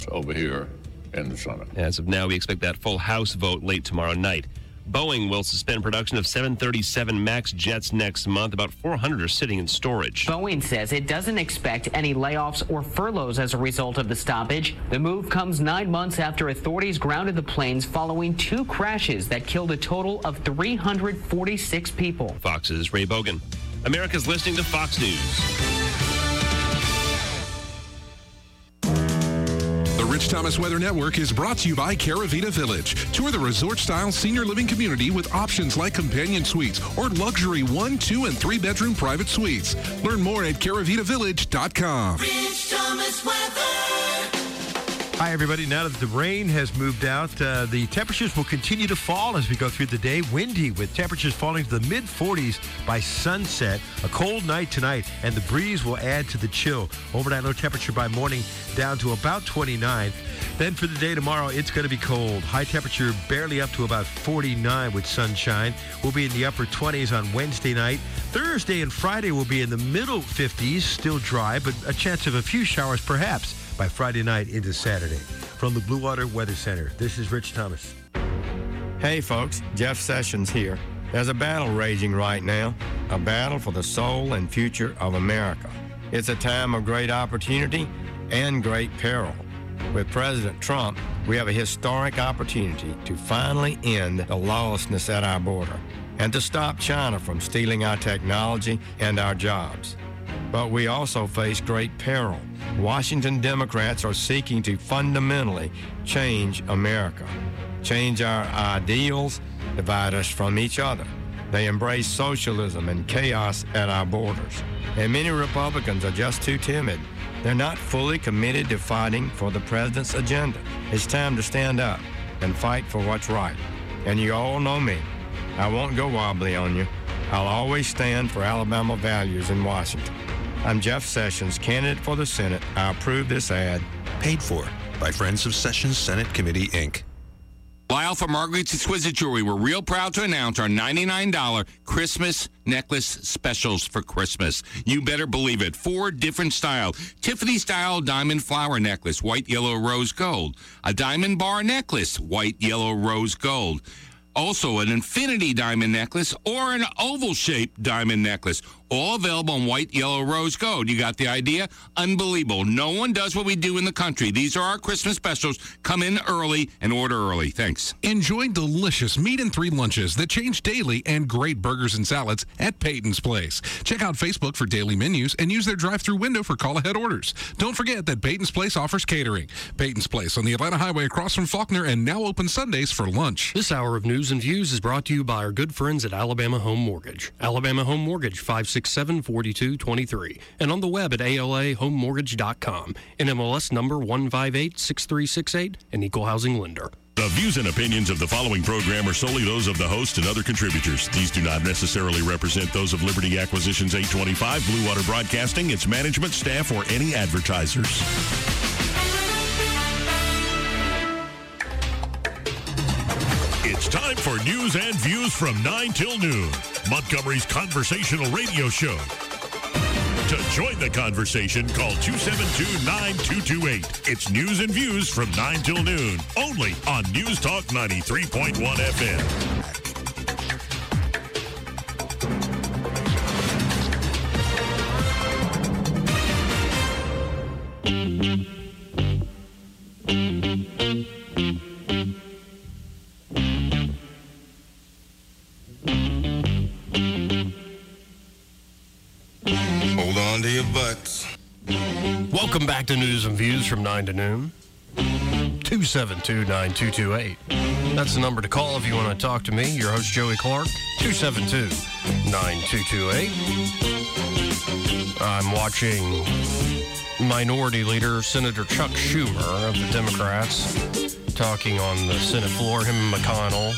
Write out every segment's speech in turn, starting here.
over here in the Senate. As of now, we expect that full House vote late tomorrow night. Boeing will suspend production of 737 MAX jets next month. About 400 are sitting in storage. Boeing says it doesn't expect any layoffs or furloughs as a result of the stoppage. The move comes 9 months after authorities grounded the planes following 2 crashes that killed a total of 346 people. Fox's Ray Bogan. America's listening to Fox News. The Rich Thomas Weather Network is brought to you by Caravita Village. Tour the resort-style senior living community with options like companion suites or luxury 1, 2, and 3-bedroom private suites. Learn more at caravitavillage.com. Rich Thomas Weather. Hi, everybody. Now that the rain has moved out, the temperatures will continue to fall as we go through the day. Windy with temperatures falling to the mid-40s by sunset. A cold night tonight, and the breeze will add to the chill. Overnight low temperature by morning down to about 29. Then for the day tomorrow, it's going to be cold. High temperature barely up to about 49 with sunshine. We'll be in the upper 20s on Wednesday night. Thursday and Friday will be in the middle 50s, still dry, but a chance of a few showers perhaps by Friday night into Saturday. From the Blue Water Weather Center, this is Rich Thomas. Hey folks, Jeff Sessions here. There's a battle raging right now, a battle for the soul and future of America. It's a time of great opportunity and great peril. With President Trump, we have a historic opportunity to finally end the lawlessness at our border and to stop China from stealing our technology and our jobs. But we also face great peril. Washington Democrats are seeking to fundamentally change America, change our ideals, divide us from each other. They embrace socialism and chaos at our borders. And many Republicans are just too timid. They're not fully committed to fighting for the president's agenda. It's time to stand up and fight for what's right. And you all know me. I won't go wobbly on you. I'll always stand for Alabama values in Washington. I'm Jeff Sessions, candidate for the Senate. I approve this ad. Paid for by Friends of Sessions Senate Committee, Inc. Lyle from Margaret's Exquisite Jewelry. We're real proud to announce our $99 Christmas necklace specials for Christmas. You better believe it. 4 different styles. Tiffany style diamond flower necklace, white, yellow, rose, gold. A diamond bar necklace, white, yellow, rose, gold. Also, an infinity diamond necklace or an oval-shaped diamond necklace. All available in white, yellow, rose, gold. You got the idea? Unbelievable. No one does what we do in the country. These are our Christmas specials. Come in early and order early. Thanks. Enjoy delicious meat and 3 lunches that change daily and great burgers and salads at Peyton's Place. Check out Facebook for daily menus and use their drive-thru window for call-ahead orders. Don't forget that Peyton's Place offers catering. Peyton's Place on the Atlanta Highway across from Faulkner and now open Sundays for lunch. This hour of News and Views is brought to you by our good friends at Alabama Home Mortgage. Alabama Home Mortgage, 567-4223. And on the web at alahomemortgage.com. NMLS number 1586368, an equal housing lender. The views and opinions of the following program are solely those of the host and other contributors. These do not necessarily represent those of Liberty Acquisitions 825, Blue Water Broadcasting, its management, staff, or any advertisers. It's time for News and Views from 9 till noon, Montgomery's conversational radio show. To join the conversation, call 272-9228. It's News and Views from 9 till noon, only on News Talk 93.1 FM. Hold on to your butts. Welcome back to News and Views from 9 to noon. 272-9228. That's the number to call if you want to talk to me. Your host, Joey Clark. 272-9228. I'm watching Minority Leader Senator Chuck Schumer of the Democrats talking on the Senate floor. Him and McConnell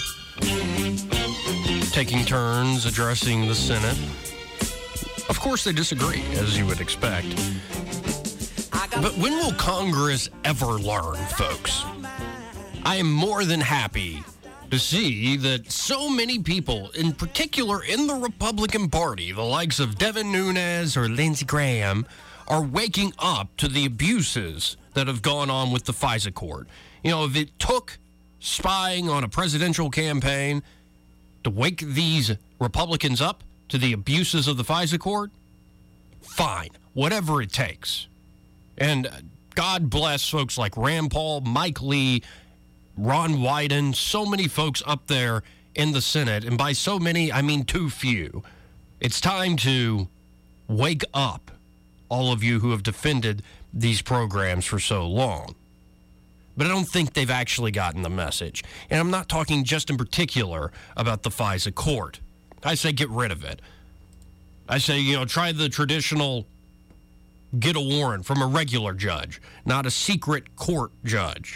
taking turns addressing the Senate. Of course, they disagree, as you would expect. But when will Congress ever learn, folks? I am more than happy to see that so many people, in particular in the Republican Party, the likes of Devin Nunes or Lindsey Graham, are waking up to the abuses that have gone on with the FISA court. You know, if it took spying on a presidential campaign to wake these Republicans up to the abuses of the FISA court, fine, whatever it takes. And God bless folks like Rand Paul, Mike Lee, Ron Wyden, so many folks up there in the Senate. And by so many, I mean too few. It's time to wake up, all of you who have defended these programs for so long. But I don't think they've actually gotten the message. And I'm not talking just in particular about the FISA court. I say get rid of it. I say, try the traditional get a warrant from a regular judge, not a secret court judge.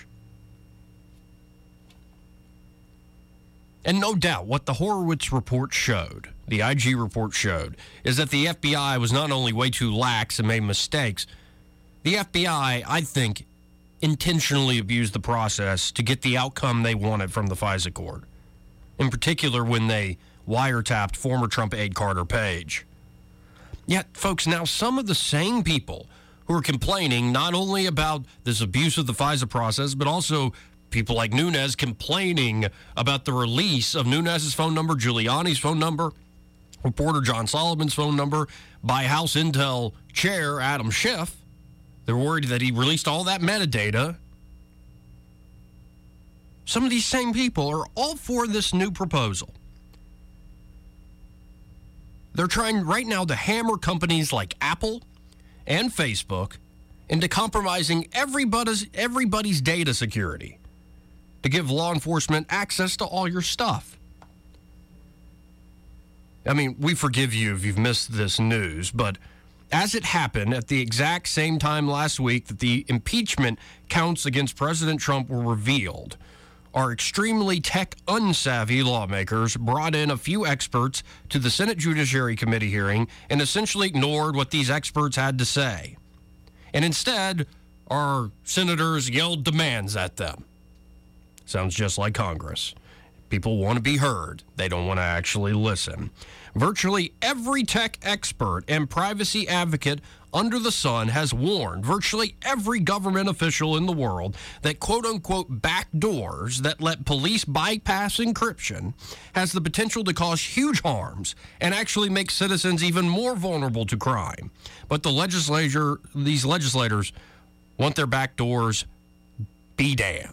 And no doubt what the Horowitz report showed, the IG report showed, is that the FBI was not only way too lax and made mistakes, the FBI, I think, intentionally abused the process to get the outcome they wanted from the FISA court. In particular, when they wiretapped former Trump aide Carter Page. Yet, folks, now some of the same people who are complaining not only about this abuse of the FISA process, but also people like Nunes complaining about the release of Nunes' phone number, Giuliani's phone number, reporter John Solomon's phone number by House Intel Chair Adam Schiff. They're worried that he released all that metadata. Some of these same people are all for this new proposal. They're trying right now to hammer companies like Apple and Facebook into compromising everybody's data security to give law enforcement access to all your stuff. I mean, we forgive you if you've missed this news, but as it happened at the exact same time last week that the impeachment counts against President Trump were revealed, our extremely tech-unsavvy lawmakers brought in a few experts to the Senate Judiciary Committee hearing and essentially ignored what these experts had to say. And instead, our senators yelled demands at them. Sounds just like Congress. People want to be heard. They don't want to actually listen. Virtually every tech expert and privacy advocate under the sun has warned virtually every government official in the world that quote-unquote backdoors that let police bypass encryption has the potential to cause huge harms and actually make citizens even more vulnerable to crime. But these legislators want their backdoors be damned.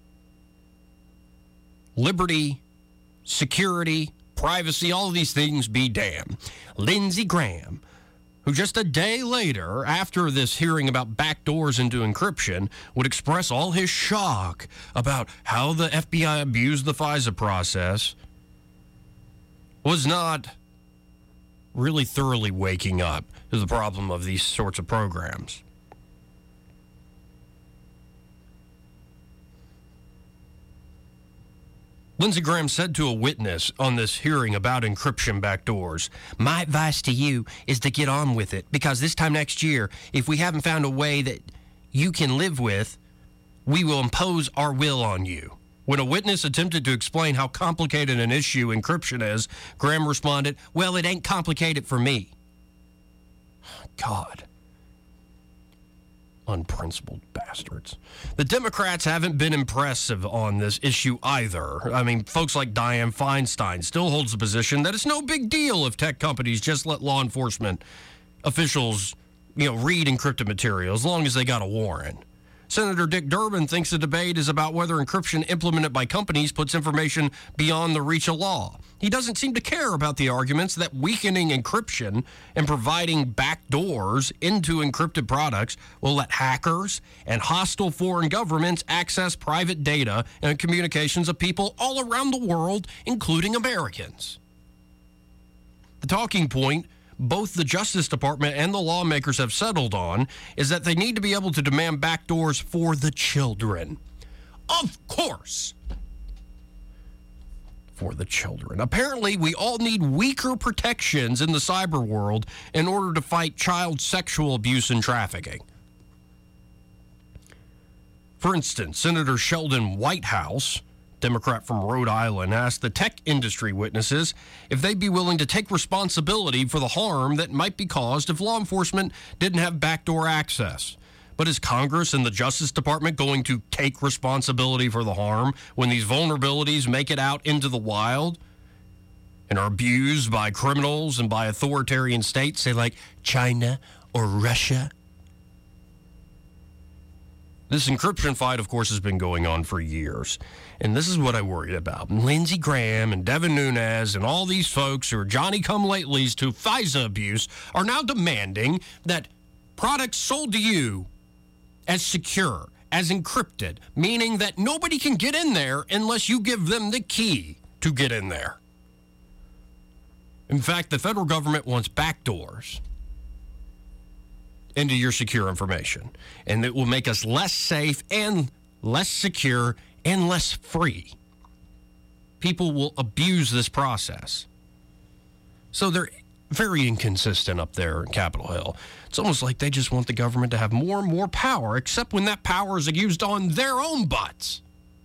Liberty, security, privacy, all of these things be damned. Lindsey Graham, who just a day later, after this hearing about backdoors into encryption, would express all his shock about how the FBI abused the FISA process, was not really thoroughly waking up to the problem of these sorts of programs. Lindsey Graham said to a witness on this hearing about encryption backdoors, "My advice to you is to get on with it, because this time next year, if we haven't found a way that you can live with, we will impose our will on you." When a witness attempted to explain how complicated an issue encryption is, Graham responded, "Well, it ain't complicated for me." God. Unprincipled bastards. The Democrats haven't been impressive on this issue either. I mean, folks like Dianne Feinstein still holds the position that it's no big deal if tech companies just let law enforcement officials, read encrypted material as long as they got a warrant. Senator Dick Durbin thinks the debate is about whether encryption implemented by companies puts information beyond the reach of law. He doesn't seem to care about the arguments that weakening encryption and providing backdoors into encrypted products will let hackers and hostile foreign governments access private data and communications of people all around the world, including Americans. The talking point both the Justice Department and the lawmakers have settled on is that they need to be able to demand backdoors for the children. Of course. For the children. Apparently, we all need weaker protections in the cyber world in order to fight child sexual abuse and trafficking. For instance, Senator Sheldon Whitehouse Democrat from Rhode Island, asked the tech industry witnesses if they'd be willing to take responsibility for the harm that might be caused if law enforcement didn't have backdoor access. But is Congress and the Justice Department going to take responsibility for the harm when these vulnerabilities make it out into the wild and are abused by criminals and by authoritarian states, say like China or Russia? This encryption fight, of course, has been going on for years. And this is what I worried about. Lindsey Graham and Devin Nunes and all these folks who are Johnny-come-latelys to FISA abuse are now demanding that products sold to you as secure, as encrypted, meaning that nobody can get in there unless you give them the key to get in there. In fact, the federal government wants backdoors into your secure information, and it will make us less safe and less secure and less free. People will abuse this process. So they're very inconsistent up there in Capitol Hill. It's almost like they just want the government to have more and more power, except when that power is used on their own butts.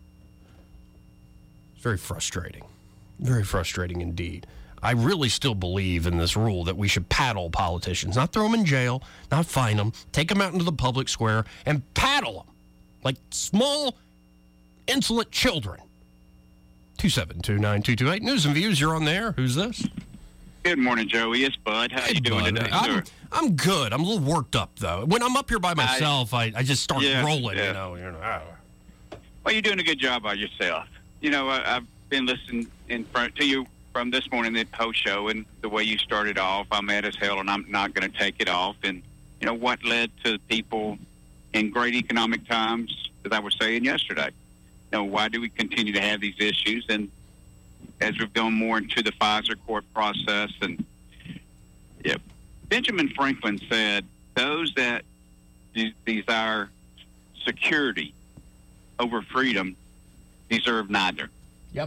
It's very frustrating. Very frustrating indeed. I really still believe in this rule that we should paddle politicians, not throw them in jail, not fine them, take them out into the public square and paddle them like small, insolent children. 272-9228. News and Views, you're on there. Who's this? Good morning, Joey. It's Bud. How you doing today, sir? I'm good. I'm a little worked up, though. When I'm up here by myself, I just start rolling, you know. Well, you're doing a good job by yourself. You know, I've been listening to you from this morning, the post show, and the way you started off, I'm mad as hell, and I'm not going to take it off. And, you know, what led to people in great economic times, as I was saying yesterday. You know, why do we continue to have these issues? And as we've gone more into the FISA court process, and Benjamin Franklin said, those that desire security over freedom deserve neither. Yep.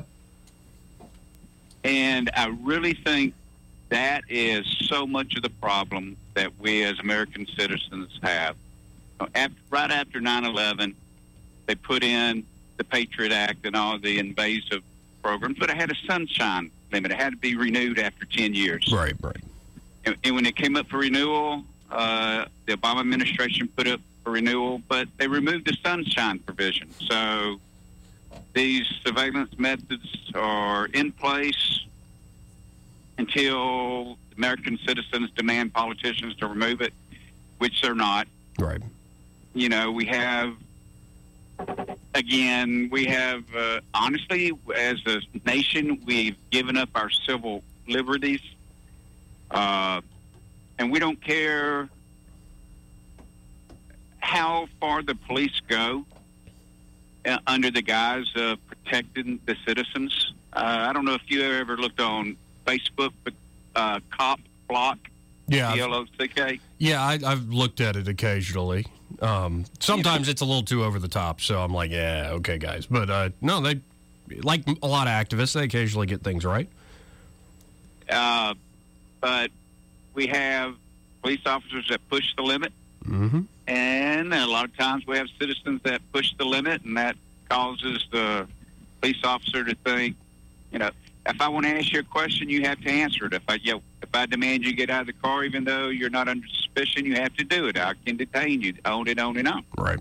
And I really think that is so much of the problem that we as American citizens have. Right after 9/11, they put in the Patriot Act and all the invasive programs, but it had a sunshine limit. It had to be renewed after 10 years. Right. And when it came up for renewal, the Obama administration put up for renewal, but they removed the sunshine provision. So these surveillance methods are in place until American citizens demand politicians to remove it, which they're not. Right. You know, we have, honestly, as a nation, we've given up our civil liberties, and we don't care how far the police go under the guise of protecting the citizens. I don't know if you ever looked on Facebook, but Cop Block, CLOCK. Yeah, I've looked at it occasionally. Sometimes it's a little too over the top, so I'm like, yeah, okay, guys. But no, they, like a lot of activists, they occasionally get things right. But we have police officers that push the limit. Mm-hmm. And a lot of times we have citizens that push the limit, and that causes the police officer to think, you know, if I want to ask you a question, you have to answer it. If I demand you get out of the car, even though you're not under suspicion, you have to do it. I can detain you, on and on. Right.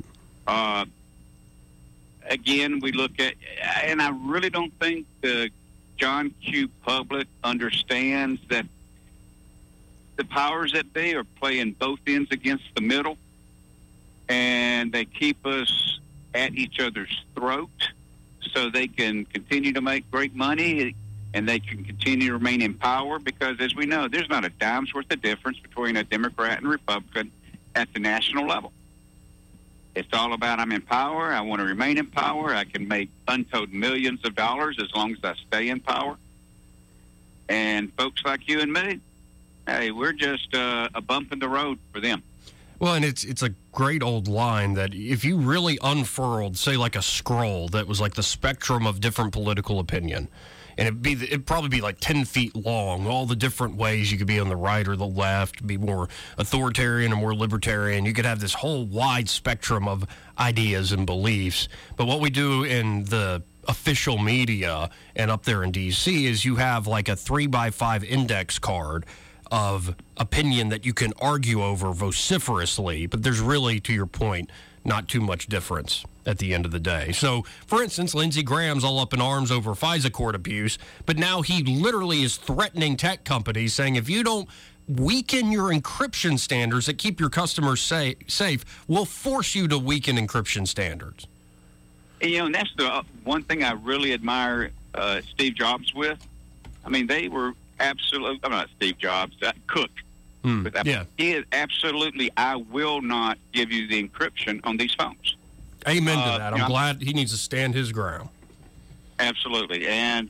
Again, we look at, and I really don't think the John Q. public understands that the powers that be are playing both ends against the middle, and they keep us at each other's throat so they can continue to make great money, and they can continue to remain in power, because, as we know, there's not a dime's worth of difference between a Democrat and Republican at the national level. It's all about, I'm in power, I want to remain in power, I can make untold millions of dollars as long as I stay in power. And folks like you and me, hey, we're just a bump in the road for them. Well, and it's a great old line that if you really unfurled, say, like a scroll that was like the spectrum of different political opinion, and it'd probably be like 10 feet long, all the different ways you could be on the right or the left, be more authoritarian or more libertarian. You could have this whole wide spectrum of ideas and beliefs. But what we do in the official media and up there in D.C. is you have like a 3x5 index card of opinion that you can argue over vociferously, but there's really, to your point, not too much difference at the end of the day. So, for instance, Lindsey Graham's all up in arms over FISA court abuse, but now he literally is threatening tech companies, saying if you don't weaken your encryption standards that keep your customers safe, we'll force you to weaken encryption standards. And that's the one thing I really admire Steve Jobs with. I mean, they were absolutely, I'm not Steve Jobs, Cook. Yeah. He is absolutely, I will not give you the encryption on these phones. Amen to that. I'm glad he needs to stand his ground. Absolutely. And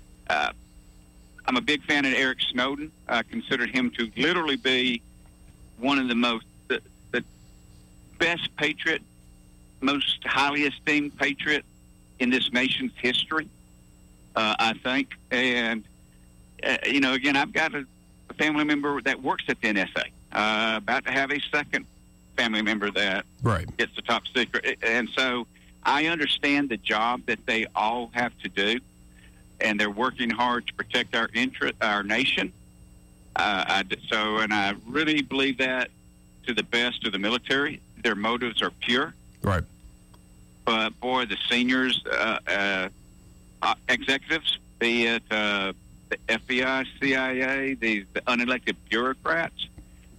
I'm a big fan of Eric Snowden. I consider him to literally be one of the best patriot, most highly esteemed patriot in this nation's history, I think. And, again, I've got a family member that works at the NSA, about to have a second family member that gets the top secret. And so I understand the job that they all have to do, and they're working hard to protect our nation. And I really believe that to the best of the military. Their motives are pure. Right. But, boy, the seniors, executives, be it the FBI, CIA, the unelected bureaucrats,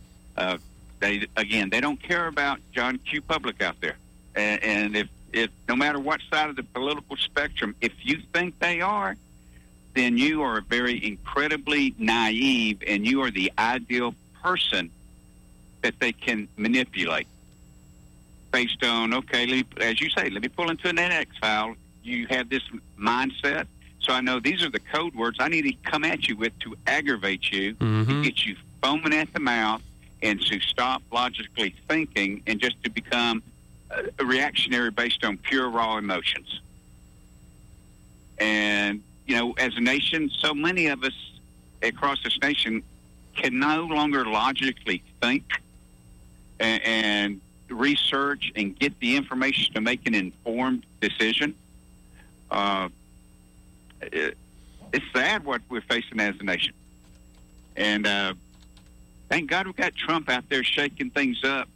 they don't care about John Q. Public out there. And if no matter what side of the political spectrum, if you think they are, then you are very incredibly naive, and you are the ideal person that they can manipulate based on, as you say, let me pull into an NX file. You have this mindset. So I know these are the code words I need to come at you with to aggravate you, to get you foaming at the mouth, and to stop logically thinking and just to become a reactionary based on pure, raw emotions. And, as a nation, so many of us across this nation can no longer logically think and research and get the information to make an informed decision. It's sad what we're facing as a nation. And thank God we've got Trump out there shaking things up.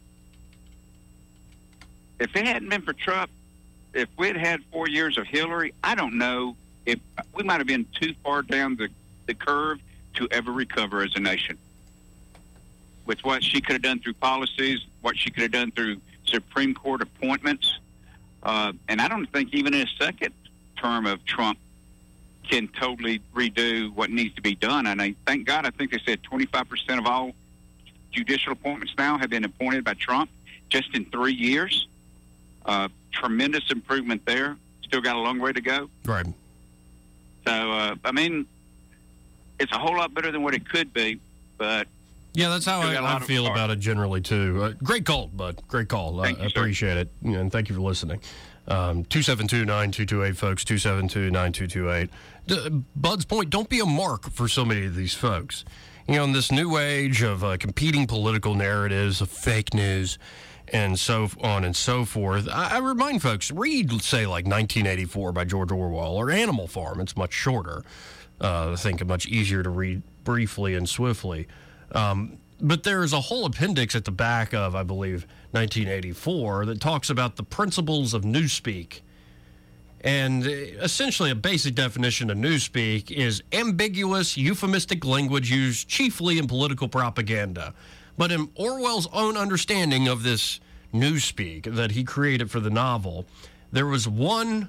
If it hadn't been for Trump, if we'd had 4 years of Hillary, I don't know if we might have been too far down the curve to ever recover as a nation. With what she could have done through policies, what she could have done through Supreme Court appointments. And I don't think even in a second term of Trump can totally redo what needs to be done. And thank God, I think they said 25% of all judicial appointments now have been appointed by Trump just in 3 years. Tremendous improvement there. Still got a long way to go. Right. So, it's a whole lot better than what it could be, but... Yeah, that's how I feel about it generally, too. Great call, bud. Great call. I appreciate it, and thank you for listening. 272-9228, folks, 272-9228. Bud's point, don't be a mark for so many of these folks. In this new age of competing political narratives, of fake news, and so on and so forth, I remind folks, read, say, like 1984 by George Orwell, or Animal Farm. It's much shorter. I think much easier to read briefly and swiftly. But there's a whole appendix at the back of, I believe, 1984 that talks about the principles of newspeak. And essentially a basic definition of newspeak is ambiguous, euphemistic language used chiefly in political propaganda. But in Orwell's own understanding of this newspeak that he created for the novel, there was one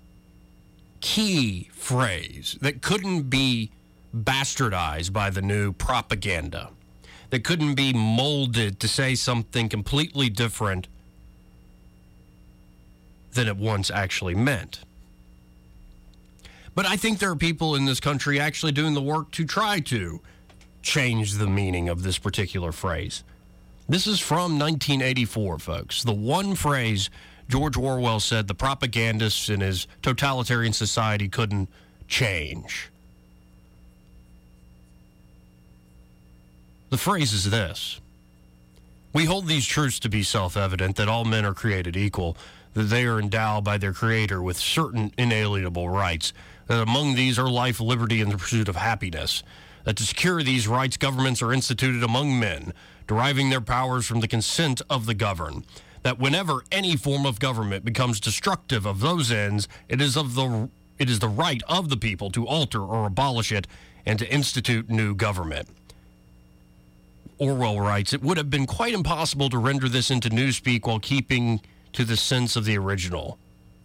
key phrase that couldn't be bastardized by the new propaganda, that couldn't be molded to say something completely different than it once actually meant. But I think there are people in this country actually doing the work to try to change the meaning of this particular phrase. This is from 1984, folks. The one phrase George Orwell said the propagandists in his totalitarian society couldn't change. The phrase is this: we hold these truths to be self-evident, that all men are created equal, that they are endowed by their Creator with certain inalienable rights, that among these are life, liberty, and the pursuit of happiness, that to secure these rights, governments are instituted among men, deriving their powers from the consent of the governed, that whenever any form of government becomes destructive of those ends, it is the right of the people to alter or abolish it and to institute new government. Orwell writes, it would have been quite impossible to render this into newspeak while keeping to the sense of the original.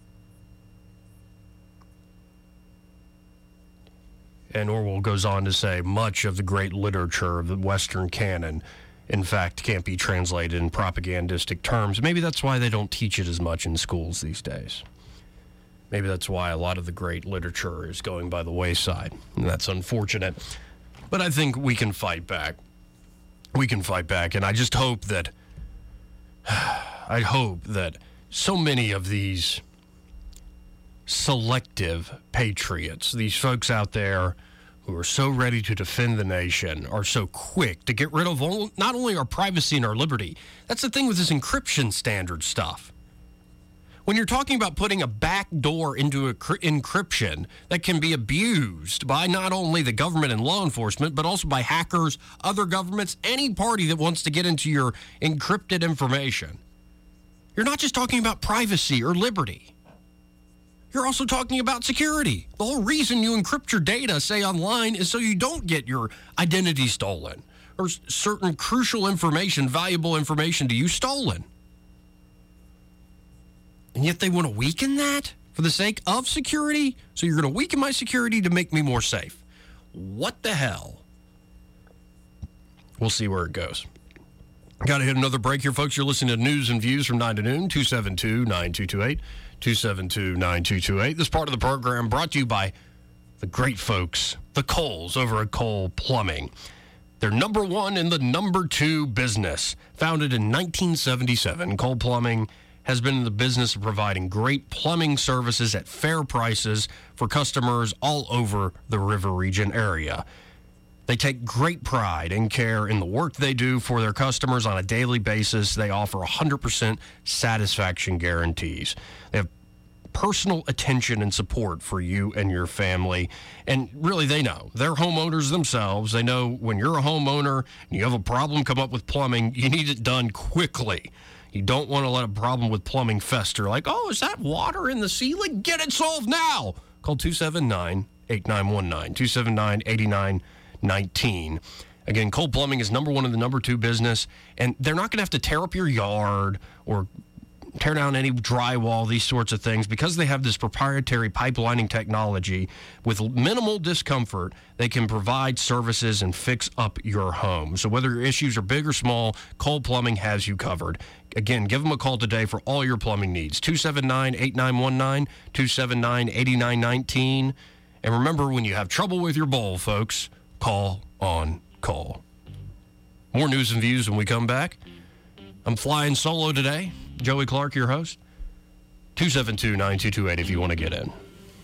And Orwell goes on to say, much of the great literature of the Western canon, in fact, can't be translated in propagandistic terms. Maybe that's why they don't teach it as much in schools these days. Maybe that's why a lot of the great literature is going by the wayside. And that's unfortunate. But I think we can fight back. We can fight back. And I just hope that, so many of these selective patriots, these folks out there who are so ready to defend the nation, are so quick to get rid of not only our privacy and our liberty. That's the thing with this encryption standard stuff. When you're talking about putting a back door into encryption that can be abused by not only the government and law enforcement, but also by hackers, other governments, any party that wants to get into your encrypted information, you're not just talking about privacy or liberty. You're also talking about security. The whole reason you encrypt your data, say online, is so you don't get your identity stolen or certain crucial information, valuable information to you stolen. And yet they want to weaken that for the sake of security? So you're going to weaken my security to make me more safe. What the hell? We'll see where it goes. Got to hit another break here, folks. You're listening to News and Views from 9 to noon, 272-9228, 272-9228. This part of the program brought to you by the great folks, the Coles over at Cole Plumbing. They're number one in the number two business. Founded in 1977, Cole Plumbing has been in the business of providing great plumbing services at fair prices for customers all over the River Region area. They take great pride and care in the work they do for their customers on a daily basis. They offer 100% satisfaction guarantees. They have personal attention and support for you and your family. And really, they know. They're homeowners themselves. They know when you're a homeowner and you have a problem come up with plumbing, you need it done quickly. You don't want to let a problem with plumbing fester. Like, oh, is that water in the ceiling? Get it solved now. Call 279-8919, 279-8919. Again, Cole Plumbing is number one in the number two business, and they're not going to have to tear up your yard or tear down any drywall, these sorts of things, because they have this proprietary pipelining technology. With minimal discomfort, they can provide services and fix up your home. So whether your issues are big or small, Cole Plumbing has you covered. Again, give them a call today for all your plumbing needs. 279-8919, 279-8919. And remember, when you have trouble with your bowl, folks, call on Cole. More news and views when we come back. I'm flying solo today. Joey Clark, your host. 272-9228 if you want to get in.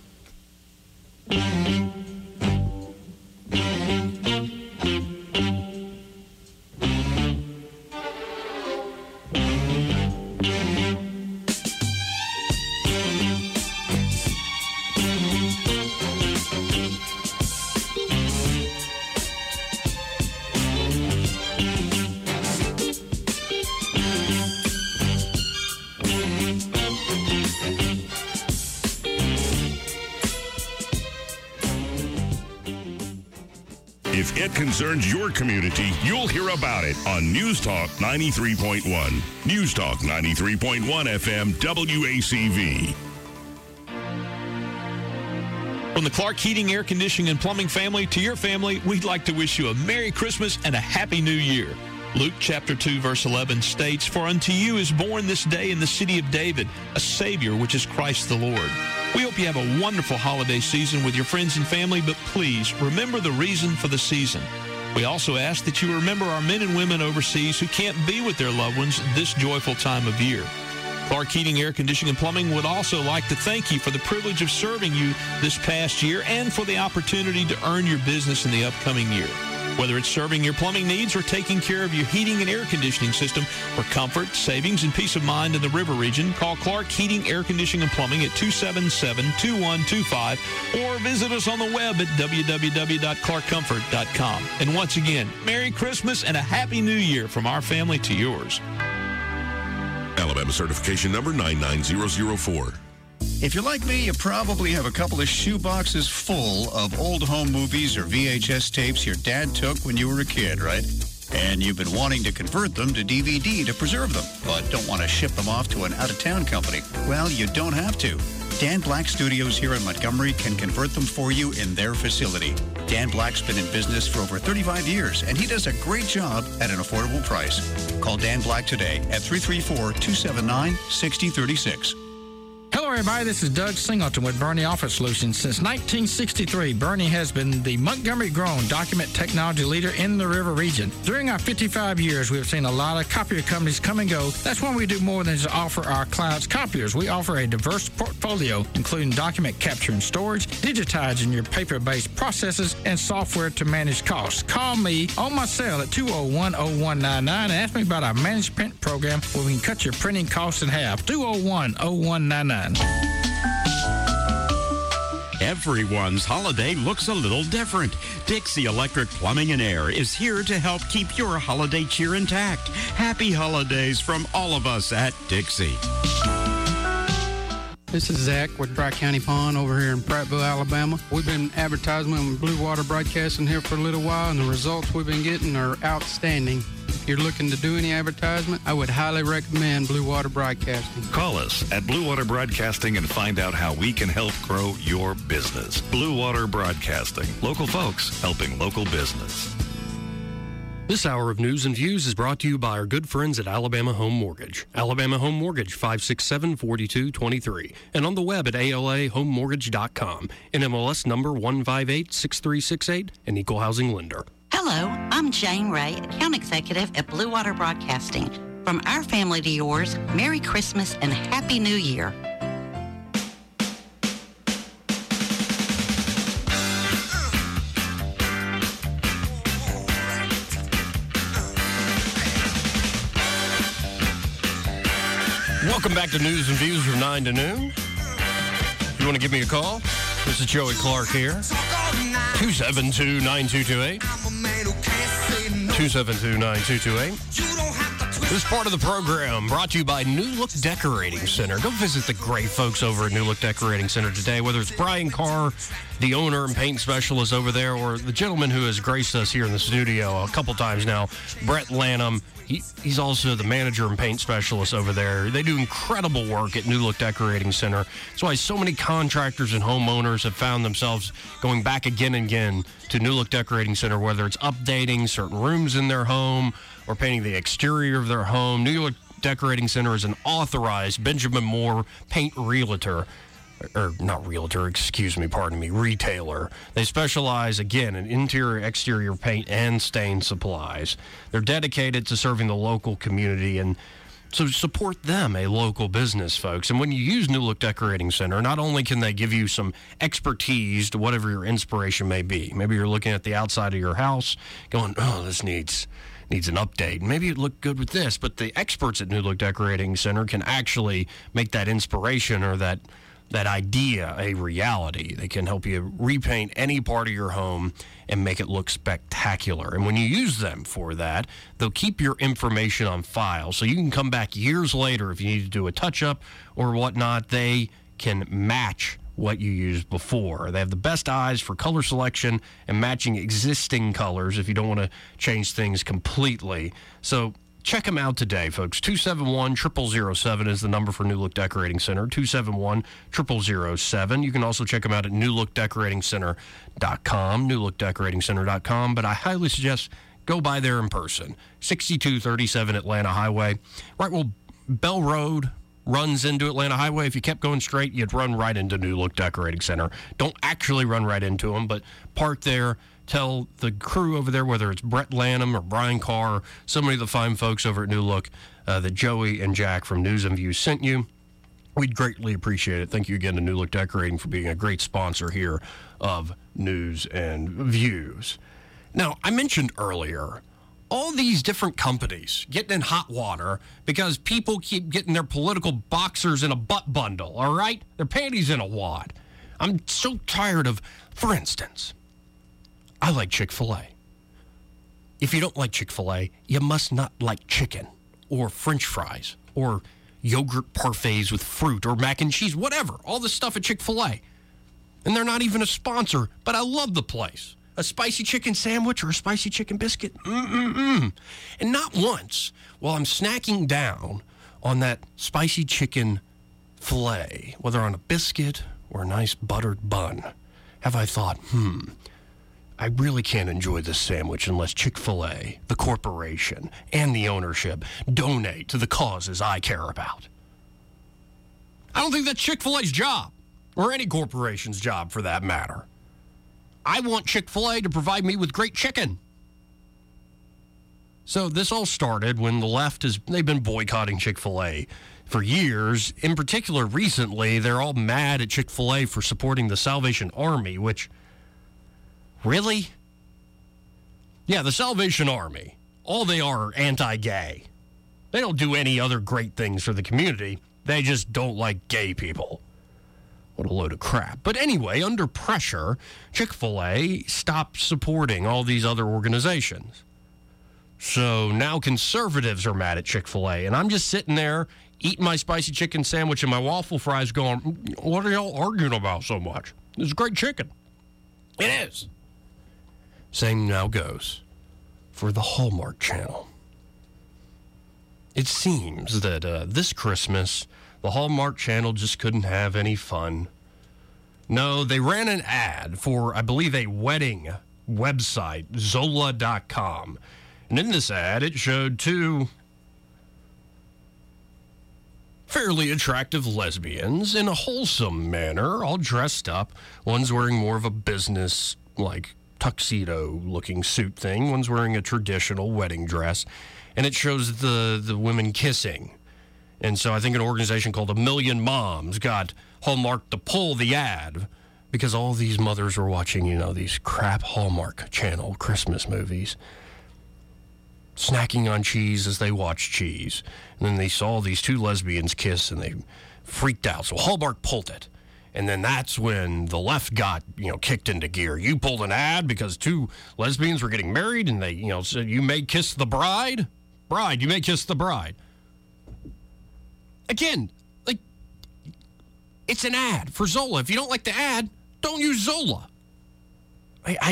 If it concerns your community, you'll hear about it on News Talk 93.1. News Talk 93.1 FM WACV. From the Clark Heating, Air Conditioning, and Plumbing family to your family, we'd like to wish you a Merry Christmas and a Happy New Year. Luke chapter 2, verse 11 states, "For unto you is born this day in the city of David a Savior, which is Christ the Lord." We hope you have a wonderful holiday season with your friends and family, but please remember the reason for the season. We also ask that you remember our men and women overseas who can't be with their loved ones this joyful time of year. Clark Heating, Air Conditioning, and Plumbing would also like to thank you for the privilege of serving you this past year and for the opportunity to earn your business in the upcoming year. Whether it's serving your plumbing needs or taking care of your heating and air conditioning system for comfort, savings, and peace of mind in the River region, call Clark Heating, Air Conditioning, and Plumbing at 277-2125 or visit us on the web at www.clarkcomfort.com. And once again, Merry Christmas and a Happy New Year from our family to yours. Alabama certification number 99004. If you're like me, you probably have a couple of shoe boxes full of old home movies or VHS tapes your dad took when you were a kid, right? And you've been wanting to convert them to DVD to preserve them, but don't want to ship them off to an out-of-town company. Well, you don't have to. Dan Black Studios here in Montgomery can convert them for you in their facility. Dan Black's been in business for over 35 years, and he does a great job at an affordable price. Call Dan Black today at 334-279-6036. Hello, everybody. This is Doug Singleton with Bernie Office Solutions. Since 1963, Bernie has been the Montgomery-grown document technology leader in the River region. During our 55 years, we've seen a lot of copier companies come and go. That's when we do more than just offer our clients copiers. We offer a diverse portfolio, including document capture and storage, digitizing your paper-based processes, and software to manage costs. Call me on my cell at 201-0199 and ask me about our managed print program where we can cut your printing costs in half. 201-0199. Everyone's holiday looks a little different. Dixie Electric Plumbing and Air is here to help keep your holiday cheer intact. Happy holidays from all of us at Dixie. This is Zach with Dry County Pond over here in Prattville, Alabama. We've been advertising on Blue Water Broadcasting here for a little while, and the results we've been getting are outstanding. If you're looking to do any advertisement, I would highly recommend Blue Water Broadcasting. Call us at Blue Water Broadcasting and find out how we can help grow your business. Blue Water Broadcasting. Local folks helping local business. This hour of News and Views is brought to you by our good friends at Alabama Home Mortgage. Alabama Home Mortgage, 567-4223. And on the web at alahomemortgage.com. NMLS number 1586368, an equal housing lender. Hello, I'm Jane Ray, Account Executive at Blue Water Broadcasting. From our family to yours, Merry Christmas and Happy New Year. Welcome back to News and Views from 9 to noon. If you want to give me a call, this is Joey Clark here. 272-9228. 272-9228. This part of the program brought to you by New Look Decorating Center. Go visit the great folks over at New Look Decorating Center today, whether it's Brian Carr, the owner and paint specialist over there, or the gentleman who has graced us here in the studio a couple times now, Brett Lanham. He's also the manager and paint specialist over there. They do incredible work at New Look Decorating Center. That's why so many contractors and homeowners have found themselves going back again and again to New Look Decorating Center, whether it's updating certain rooms in their home or painting the exterior of their home. New Look Decorating Center is an authorized Benjamin Moore paint retailer. They specialize, again, in interior, exterior paint and stain supplies. They're dedicated to serving the local community, and so support them, a local business, folks. And when you use New Look Decorating Center, not only can they give you some expertise to whatever your inspiration may be. Maybe you're looking at the outside of your house going, oh, this needs an update. Maybe it looked good with this, but the experts at New Look Decorating Center can actually make that inspiration or that idea a reality. They can help you repaint any part of your home and make it look spectacular. And when you use them for that, they'll keep your information on file. So you can come back years later if you need to do a touch-up or whatnot. They can match what you used before. They have the best eyes for color selection and matching existing colors if you don't want to change things completely. So check them out today, folks. 271-0007 is the number for New Look Decorating Center, 271-0007. You can also check them out at newlookdecoratingcenter.com, newlookdecoratingcenter.com, but I highly suggest go by there in person. 6237 Atlanta Highway, right where Bell Road runs into Atlanta Highway. If you kept going straight, you'd run right into New Look Decorating Center. Don't actually run right into them, but park there. Tell the crew over there, whether it's Brett Lanham or Brian Carr, so many of the fine folks over at New Look, that Joey and Jack from News and Views sent you. We'd greatly appreciate it. Thank you again to New Look Decorating for being a great sponsor here of News and Views. Now, I mentioned earlier, all these different companies getting in hot water because people keep getting their political boxers in a butt bundle, all right? Their panties in a wad. I'm so tired of, for instance, I like Chick-fil-A. If you don't like Chick-fil-A, you must not like chicken or French fries or yogurt parfaits with fruit or mac and cheese, whatever. All the stuff at Chick-fil-A. And they're not even a sponsor, but I love the place. A spicy chicken sandwich or a spicy chicken biscuit. And not once, while I'm snacking down on that spicy chicken filet, whether on a biscuit or a nice buttered bun, have I thought, I really can't enjoy this sandwich unless Chick-fil-A, the corporation, and the ownership donate to the causes I care about. I don't think that's Chick-fil-A's job, or any corporation's job for that matter. I want Chick-fil-A to provide me with great chicken. So this all started when the left they've been boycotting Chick-fil-A for years. In particular, recently, they're all mad at Chick-fil-A for supporting the Salvation Army, which, really? Yeah, the Salvation Army. All they are anti-gay. They don't do any other great things for the community. They just don't like gay people. What a load of crap. But anyway, under pressure, Chick-fil-A stopped supporting all these other organizations. So now conservatives are mad at Chick-fil-A, and I'm just sitting there eating my spicy chicken sandwich and my waffle fries going, what are y'all arguing about so much? It's great chicken. It is. Same now goes for the Hallmark Channel. It seems that this Christmas, the Hallmark Channel just couldn't have any fun. No, they ran an ad for, I believe, a wedding website, Zola.com. And in this ad, it showed two fairly attractive lesbians in a wholesome manner, all dressed up. One's wearing more of a business, tuxedo-looking suit thing. One's wearing a traditional wedding dress. And it shows the women kissing. And so I think an organization called A Million Moms got Hallmark to pull the ad because all these mothers were watching, these crap Hallmark Channel Christmas movies, snacking on cheese as they watched cheese. And then they saw these two lesbians kiss and they freaked out. So Hallmark pulled it. And then that's when the left got, kicked into gear. You pulled an ad because two lesbians were getting married and they, said you may kiss the bride. Bride, you may kiss the bride. Again, it's an ad for Zola. If you don't like the ad, don't use Zola. I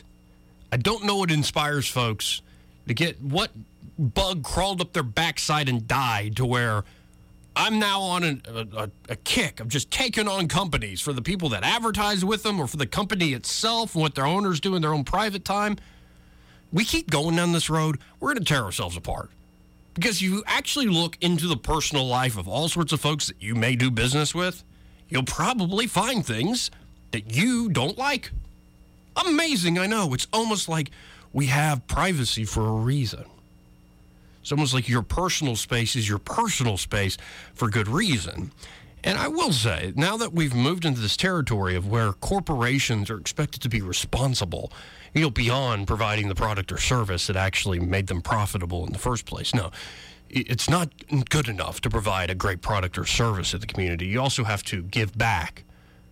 don't know what inspires folks to get what bug crawled up their backside and died to where I'm now on a kick of just taking on companies for the people that advertise with them or for the company itself and what their owners do in their own private time. We keep going down this road, we're going to tear ourselves apart. Because you actually look into the personal life of all sorts of folks that you may do business with, you'll probably find things that you don't like. Amazing, I know. It's almost like we have privacy for a reason. It's almost like your personal space is your personal space for good reason. And I will say, now that we've moved into this territory of where corporations are expected to be responsible, beyond providing the product or service that actually made them profitable in the first place. No, it's not good enough to provide a great product or service to the community. You also have to give back,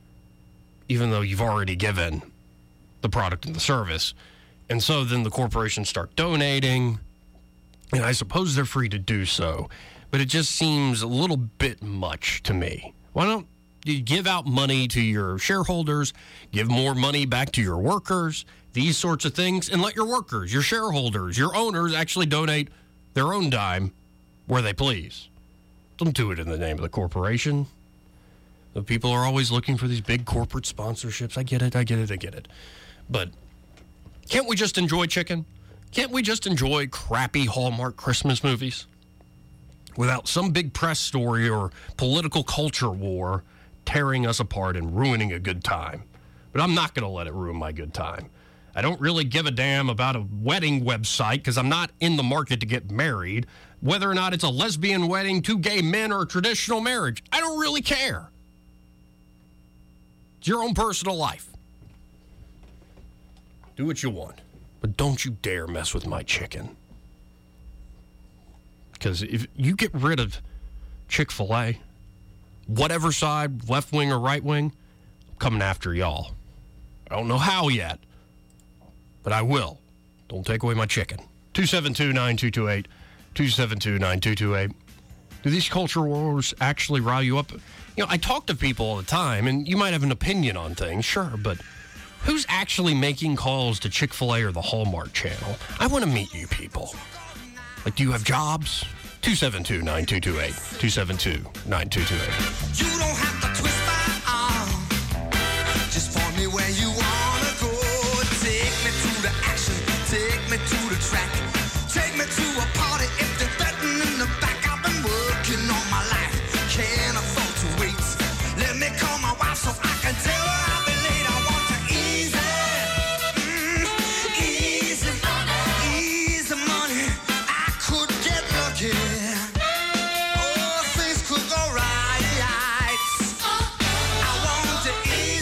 even though you've already given the product and the service. And so then the corporations start donating, and I suppose they're free to do so. But it just seems a little bit much to me. Why don't you give out money to your shareholders, give more money back to your workers, these sorts of things, and let your workers, your shareholders, your owners actually donate their own dime where they please. Don't do it in the name of the corporation. The people are always looking for these big corporate sponsorships. I get it. But can't we just enjoy chicken? Can't we just enjoy crappy Hallmark Christmas movies without some big press story or political culture war tearing us apart and ruining a good time? But I'm not going to let it ruin my good time. I don't really give a damn about a wedding website because I'm not in the market to get married. Whether or not it's a lesbian wedding, two gay men, or a traditional marriage, I don't really care. It's your own personal life. Do what you want. but don't you dare mess with my chicken. Because if you get rid of Chick-fil-A, whatever side, left wing or right wing, I'm coming after y'all. I don't know how yet, but I will. Don't take away my chicken. 272-9228, 272-9228. Do these culture wars actually rile you up? You know, I talk to people all the time, and you might have an opinion on things, sure, but who's actually making calls to Chick-fil-A or the Hallmark Channel? I want to meet you people. Like, do you have jobs? 272-9228, 272-9228. You don't have to twist my arm. Just point me where you wanna go. Take me to the action. Take me to the track. Take me to a party if they're betting in the back. I've been working all my life. Can't afford to wait. Let me call my wife so I can tell her I'll be late. I want to easy. Easy money. Easy money. I could get lucky. Oh, things could go right. I want to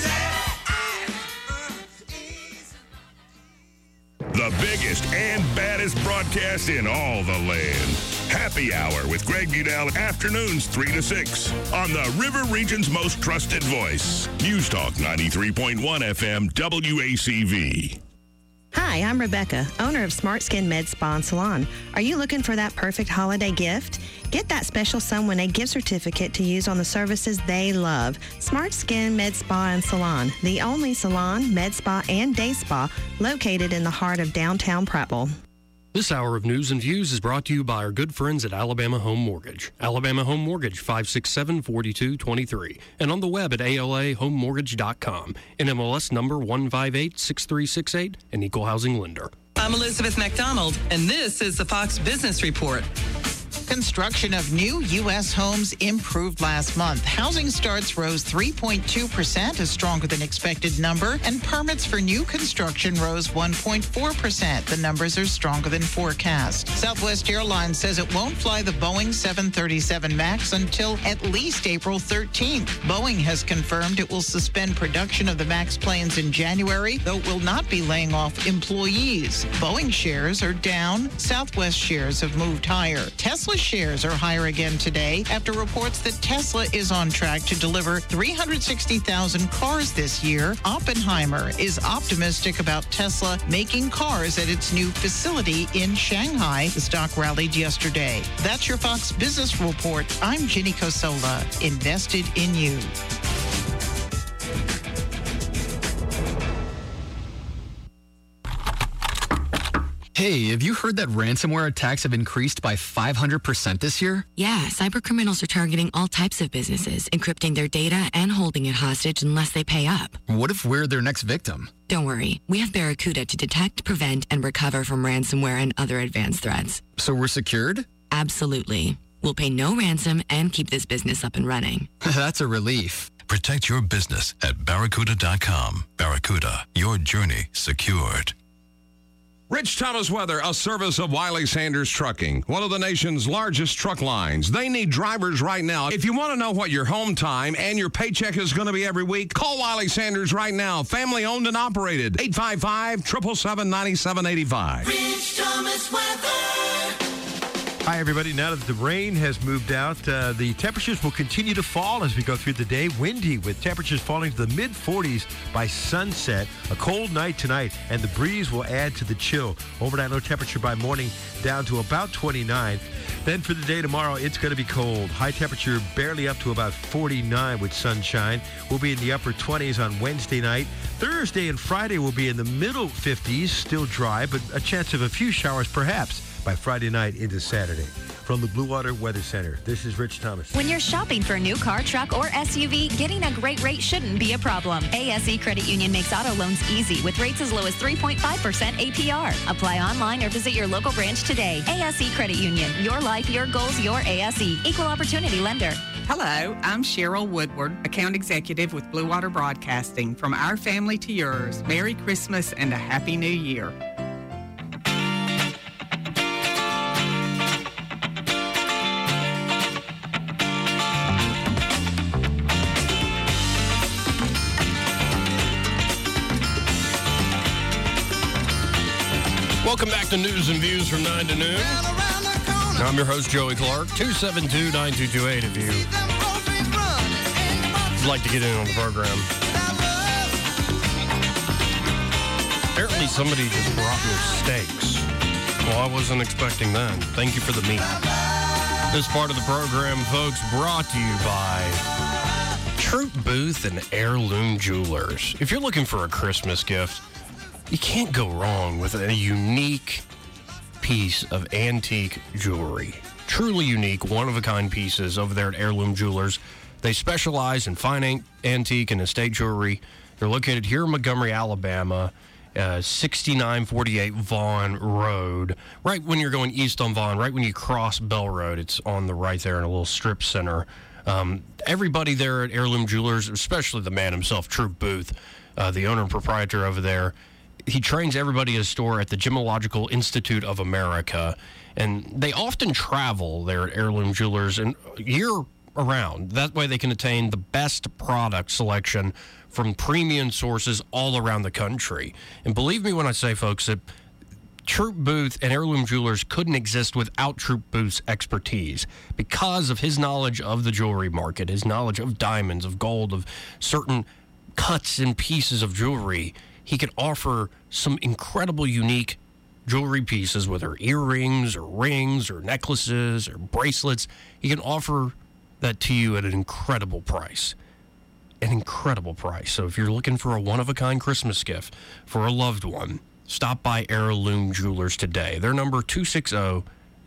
The biggest and baddest broadcast in all the land. Happy Hour with Greg Udell, afternoons 3 to 6 on the River Region's most trusted voice. News Talk 93.1 FM WACV. Hi, I'm Rebecca, owner of Smart Skin Med Spa and Salon. Are you looking for that perfect holiday gift? Get that special someone a gift certificate to use on the services they love. Smart Skin Med Spa and Salon, the only salon, med spa, and day spa located in the heart of downtown Prattville. This hour of News and Views is brought to you by our good friends at Alabama Home Mortgage. Alabama Home Mortgage, 567-4223. And on the web at alahomemortgage.com. NMLS number 1586368, an equal housing lender. I'm Elizabeth McDonald, and this is the Fox Business Report. Construction of new U.S. homes improved last month. Housing starts rose 3.2%, a stronger than expected number, and permits for new construction rose 1.4%. The numbers are stronger than forecast. Southwest Airlines says it won't fly the Boeing 737 MAX until at least April 13th. Boeing has confirmed it will suspend production of the MAX planes in January, though it will not be laying off employees. Boeing shares are down. Southwest shares have moved higher. Tesla shares are higher again today after reports that Tesla is on track to deliver 360,000 cars this year. Oppenheimer is optimistic about Tesla making cars at its new facility in Shanghai. The stock rallied yesterday. That's your Fox Business Report. I'm Ginny Cosola, invested in you. Hey, have you heard that ransomware attacks have increased by 500% this year? Yeah, cybercriminals are targeting all types of businesses, encrypting their data and holding it hostage unless they pay up. What if we're their next victim? Don't worry. We have Barracuda to detect, prevent, and recover from ransomware and other advanced threats. So we're secured? Absolutely. We'll pay no ransom and keep this business up and running. That's a relief. Protect your business at Barracuda.com. Barracuda, your journey secured. Rich Thomas Weather, a service of Wiley Sanders Trucking, one of the nation's largest truck lines. They need drivers right now. If you want to know what your home time and your paycheck is going to be every week, call Wiley Sanders right now. Family owned and operated. 855-777-9785. Rich Thomas Weather. Hi, everybody. Now that the rain has moved out, the temperatures will continue to fall as we go through the day. Windy with temperatures falling to the mid-40s by sunset. A cold night tonight, and the breeze will add to the chill. Overnight low temperature by morning down to about 29. Then for the day tomorrow, it's going to be cold. High temperature barely up to about 49 with sunshine. We'll be in the upper 20s on Wednesday night. Thursday and Friday will be in the middle 50s, still dry, but a chance of a few showers perhaps by Friday night into Saturday. From the Blue Water Weather Center, this is Rich Thomas. When you're shopping for a new car, truck, or SUV, getting a great rate shouldn't be a problem. ASE Credit Union makes auto loans easy with rates as low as 3.5% APR. Apply online or visit your local branch today. ASE Credit Union. Your life, your goals, your ASE. Equal Opportunity Lender. Hello, I'm Cheryl Woodward, Account Executive with Blue Water Broadcasting. From our family to yours, Merry Christmas and a Happy New Year. Welcome back to News and Views from 9 to noon. I'm your host, Joey Clark. 272-9228 if you'd like to get in on the program. Apparently somebody just brought me steaks. Well, I wasn't expecting that. Thank you for the meat. This part of the program, folks, brought to you by Troop Booth and Heirloom Jewelers. If you're looking for a Christmas gift, you can't go wrong with a unique piece of antique jewelry. Truly unique, one-of-a-kind pieces over there at Heirloom Jewelers. They specialize in fine antique and estate jewelry. They're located here in Montgomery, Alabama, 6948 Vaughn Road. Right when you're going east on Vaughn, right when you cross Bell Road, it's on the right there in a little strip center. Everybody there at Heirloom Jewelers, especially the man himself, Troop Booth, the owner and proprietor over there, he trains everybody at his store at the Gemological Institute of America, and they often travel there at Heirloom Jewelers and year around. That way they can attain the best product selection from premium sources all around the country. And believe me when I say, folks, that Troop Booth and Heirloom Jewelers couldn't exist without Troop Booth's expertise because of his knowledge of the jewelry market, his knowledge of diamonds, of gold, of certain cuts and pieces of jewelry. He can offer some incredible, unique jewelry pieces, whether earrings or rings or necklaces or bracelets. He can offer that to you at an incredible price. An incredible price. So if you're looking for a one-of-a-kind Christmas gift for a loved one, stop by Heirloom Jewelers today. Their number 260-0066,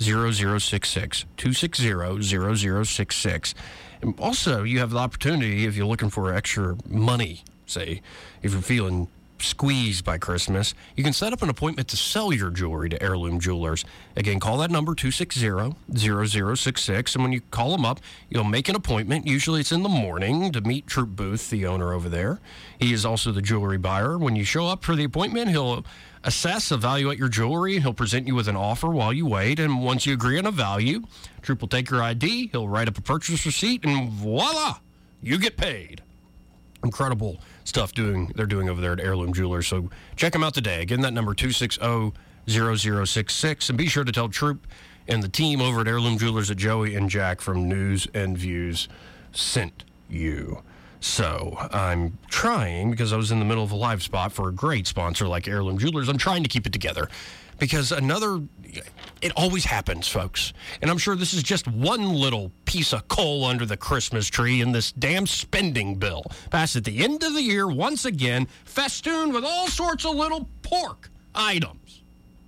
260-0066. And also, you have the opportunity, if you're looking for extra money, say, if you're feeling squeezed by Christmas, you can set up an appointment to sell your jewelry to Heirloom Jewelers. Again, call that number 260-0066, and when you call them up, you'll make an appointment. Usually it's in the morning to meet Troop Booth, the owner over there. He is also the jewelry buyer. When you show up for the appointment, he'll assess, evaluate your jewelry, and he'll present you with an offer while you wait. And once you agree on a value, Troop will take your ID, he'll write up a purchase receipt, and voila, you get paid. Incredible stuff they're doing over there at Heirloom Jewelers. So check them out today. Again, that number 260-0066. And be sure to tell Troop and the team over at Heirloom Jewelers that Joey and Jack from News and Views sent you. So I'm trying, because I was in the middle of a live spot for a great sponsor like Heirloom Jewelers, I'm trying to keep it together. Because it always happens, folks. And I'm sure this is just one little piece of coal under the Christmas tree in this damn spending bill. Passed at the end of the year, once again, festooned with all sorts of little pork items.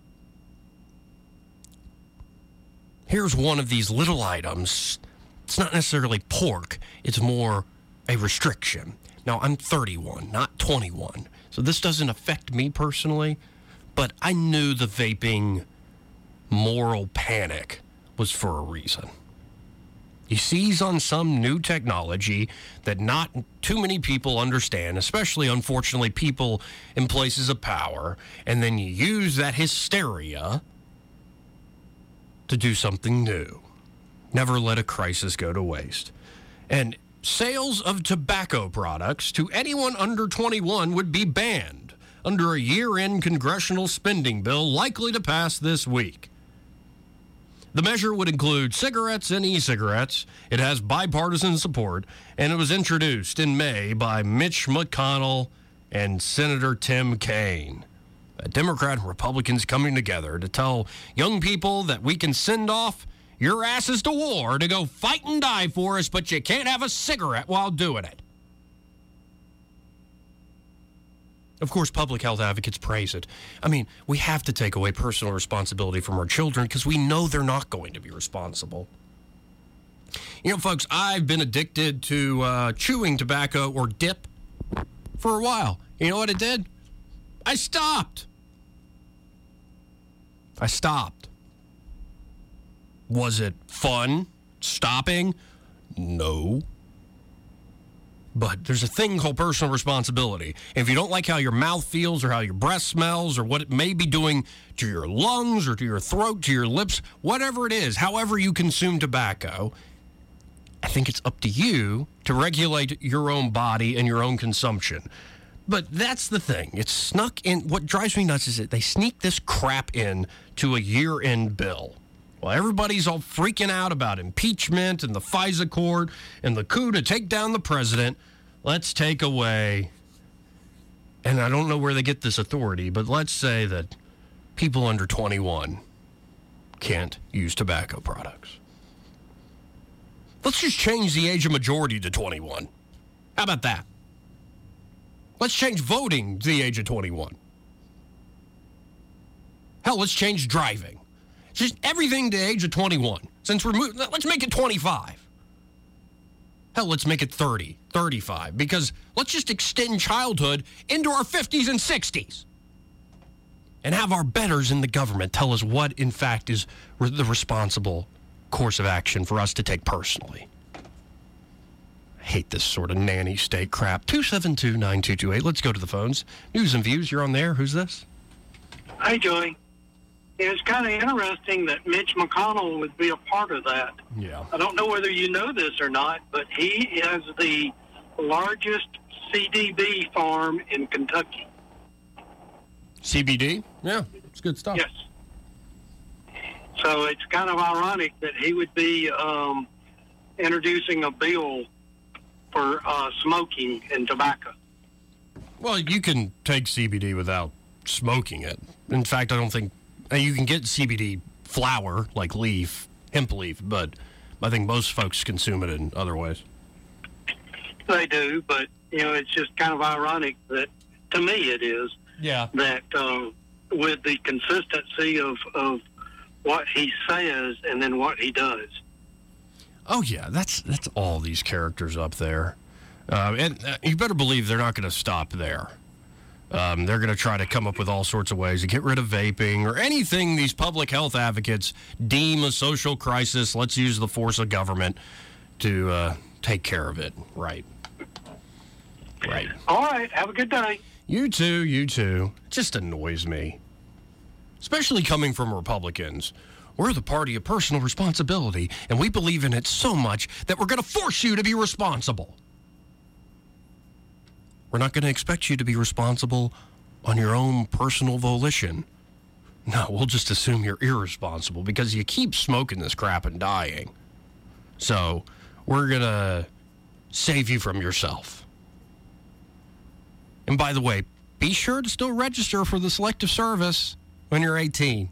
Here's one of these little items. It's not necessarily pork. It's more a restriction. Now, I'm 31, not 21. So this doesn't affect me personally. But I knew the vaping moral panic was for a reason. He sees on some new technology that not too many people understand, especially, unfortunately, people in places of power, and then you use that hysteria to do something new. Never let a crisis go to waste. And sales of tobacco products to anyone under 21 would be banned under a year-end congressional spending bill likely to pass this week. The measure would include cigarettes and e-cigarettes. It has bipartisan support, and it was introduced in May by Mitch McConnell and Senator Tim Kaine. Democrat and Republicans coming together to tell young people that we can send off your asses to war to go fight and die for us, but you can't have a cigarette while doing it. Of course, public health advocates praise it. I mean, we have to take away personal responsibility from our children because we know they're not going to be responsible. You know, folks, I've been addicted to chewing tobacco or dip for a while. You know what it did? I stopped. Was it fun stopping? No. But there's a thing called personal responsibility. And if you don't like how your mouth feels or how your breath smells or what it may be doing to your lungs or to your throat, to your lips, whatever it is, however you consume tobacco, I think it's up to you to regulate your own body and your own consumption. But that's the thing. It's snuck in. What drives me nuts is that they sneak this crap in to a year-end bill. Well, everybody's all freaking out about impeachment and the FISA court and the coup to take down the president. Let's take away, and I don't know where they get this authority, but let's say that people under 21 can't use tobacco products. Let's just change the age of majority to 21. How about that? Let's change voting to the age of 21. Hell, let's change driving. Just everything to the age of 21. Since we're let's make it 25. Hell, let's make it 30, 35. Because let's just extend childhood into our 50s and 60s. And have our betters in the government tell us what, in fact, is the responsible course of action for us to take personally. I hate this sort of nanny state crap. 272-9228. Let's go to the phones. News and Views, you're on there. Who's this? Hi, Joey. It's kind of interesting that Mitch McConnell would be a part of that. Yeah. I don't know whether you know this or not, but he has the largest CBD farm in Kentucky. CBD? Yeah, it's good stuff. Yes. So it's kind of ironic that he would be introducing a bill for smoking and tobacco. Well, you can take CBD without smoking it. In fact, I don't think you can get CBD flower, like leaf, hemp leaf, but I think most folks consume it in other ways. They do, but, it's just kind of ironic that, to me it is, that with the consistency of what he says and then what he does. Oh, yeah, that's all these characters up there. And you better believe they're not going to stop there. They're going to try to come up with all sorts of ways to get rid of vaping or anything these public health advocates deem a social crisis. Let's use the force of government to take care of it. Right. Right. All right. Have a good day. You too. It just annoys me. Especially coming from Republicans. We're the party of personal responsibility, and we believe in it so much that we're going to force you to be responsible. We're not going to expect you to be responsible on your own personal volition. No, we'll just assume you're irresponsible because you keep smoking this crap and dying. So we're going to save you from yourself. And by the way, be sure to still register for the Selective Service when you're 18.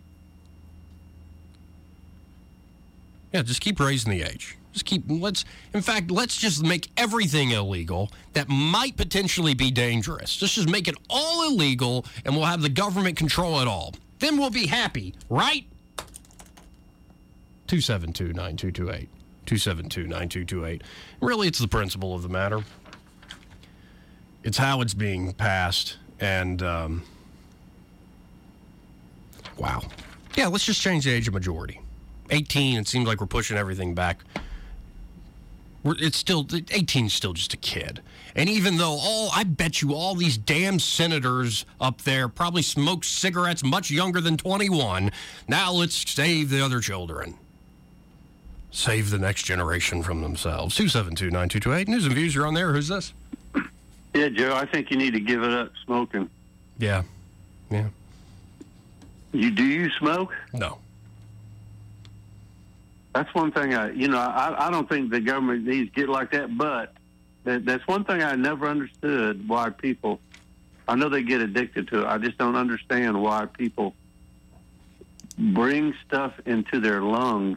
Yeah, just keep raising the age. Let's just make everything illegal that might potentially be dangerous. Let's just make it all illegal and we'll have the government control it all. Then we'll be happy, right? 272-9228. 272-9228. Really, it's the principle of the matter. It's how it's being passed. And, wow. Yeah, let's just change the age of majority. 18, it seems like we're pushing everything back. 18 is still just a kid. And even though I bet you all these damn senators up there probably smoke cigarettes much younger than 21, now let's save the other children. Save the next generation from themselves. 272-9228. News and Views, you're on there. Who's this? Yeah, Joe, I think you need to give it up smoking. Yeah. Do you smoke? No. That's one thing I don't think the government needs to get like that, but that's one thing I never understood why people, I know they get addicted to it. I just don't understand why people bring stuff into their lungs.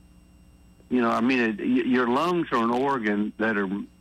Your lungs are an organ that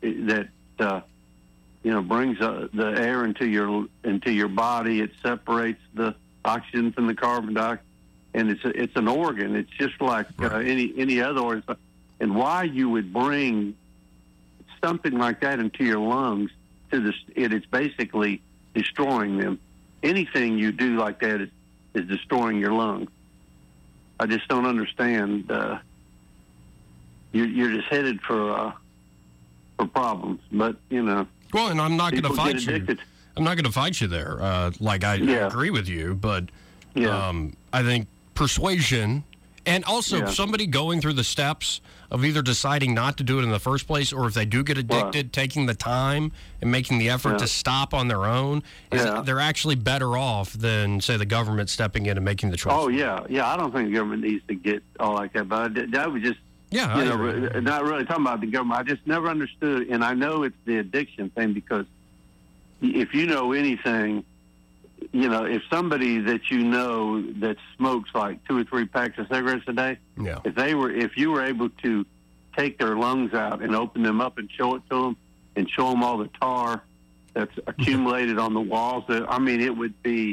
brings the air into your body. It separates the oxygen from the carbon dioxide. And it's an organ. It's just like any other organ. And why you would bring something like that into your lungs it's basically destroying them. Anything you do like that is destroying your lungs. I just don't understand. You're just headed for problems. But Well, and I'm not going to fight you. I'm not going to fight you there. I agree with you, but I think persuasion And also, somebody going through the steps of either deciding not to do it in the first place, or if they do get addicted, taking the time and making the effort to stop on their own, they're actually better off than, say, the government stepping in and making the choice. Oh, yeah. I don't think the government needs to get all like that, but that was just, not really talking about the government. I just never understood, and I know it's the addiction thing, because if you know anything, if somebody that you know that smokes like 2 or 3 packs of cigarettes a day, if you were able to take their lungs out and open them up and show it to them and show them all the tar that's accumulated on the walls, it would be.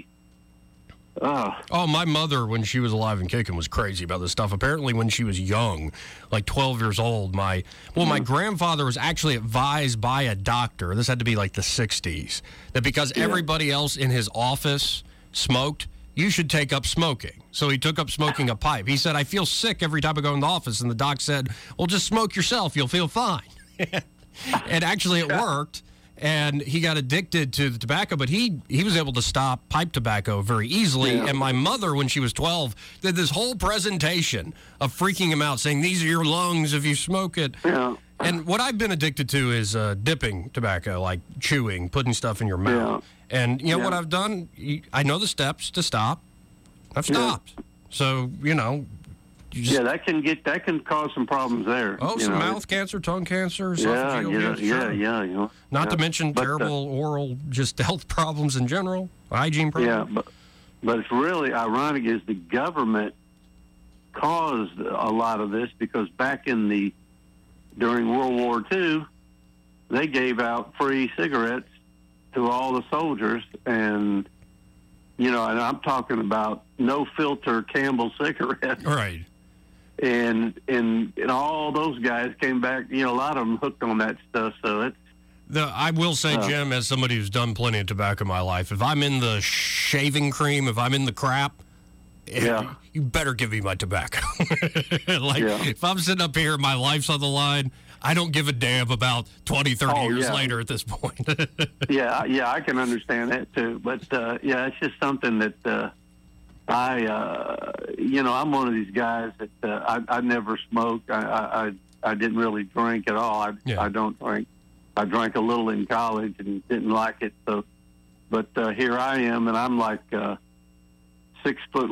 Oh, my mother, when she was alive and kicking, was crazy about this stuff. Apparently, when she was young, like 12 years old, my grandfather was actually advised by a doctor, this had to be like the 60s, that because everybody else in his office smoked, you should take up smoking. So he took up smoking a pipe. He said, I feel sick every time I go in the office. And the doc said, well, just smoke yourself. You'll feel fine. And actually it worked. And he got addicted to the tobacco, but he was able to stop pipe tobacco very easily. Yeah. And my mother, when she was 12, did this whole presentation of freaking him out, saying, these are your lungs if you smoke it. Yeah. And what I've been addicted to is dipping tobacco, like chewing, putting stuff in your mouth. Yeah. And you know what I've done? I know the steps to stop. I've stopped. So, that can cause some problems there. Oh, some mouth cancer, tongue cancer, esophageal. Not to mention terrible oral, just health problems in general, hygiene problems. Yeah, but it's really ironic is the government caused a lot of this, because back during World War II, they gave out free cigarettes to all the soldiers, and and I'm talking about no filter Camel cigarettes. Right. And all those guys came back, a lot of them hooked on that stuff. So I will say, Jim, as somebody who's done plenty of tobacco in my life, if I'm in the shaving cream, if I'm in the crap, you better give me my tobacco. If I'm sitting up here, my life's on the line, I don't give a damn about 20, 30 years later at this point. I can understand that too. But, it's just something that I'm one of these guys that I never smoked. I didn't really drink at all. I don't drink. I drank a little in college and didn't like it. So, but here I am, and I'm like 6'1",